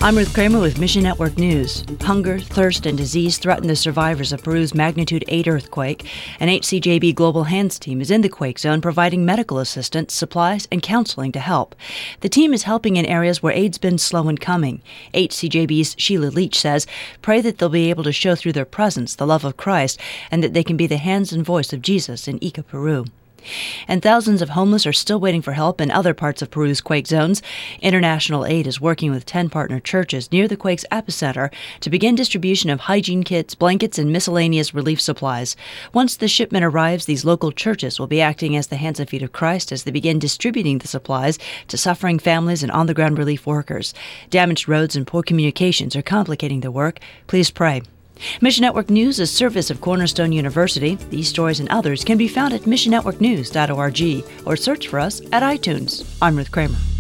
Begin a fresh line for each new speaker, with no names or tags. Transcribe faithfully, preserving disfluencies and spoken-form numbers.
I'm Ruth Kramer with Mission Network News. Hunger, thirst, and disease threaten the survivors of Peru's magnitude eight earthquake. An H C J B Global Hands team is in the quake zone providing medical assistance, supplies, and counseling to help. The team is helping in areas where aid's been slow in coming. H C J B's Sheila Leach says, pray that they'll be able to show through their presence the love of Christ and that they can be the hands and voice of Jesus in Ica, Peru. And thousands of homeless are still waiting for help in other parts of Peru's quake zones. International Aid is working with ten partner churches near the quake's epicenter to begin distribution of hygiene kits, blankets, and miscellaneous relief supplies. Once the shipment arrives, these local churches will be acting as the hands and feet of Christ as they begin distributing the supplies to suffering families and on-the-ground relief workers. Damaged roads and poor communications are complicating the work. Please pray. Mission Network News is a service of Cornerstone University. These stories and others can be found at mission network news dot org or search for us at iTunes. I'm Ruth Kramer.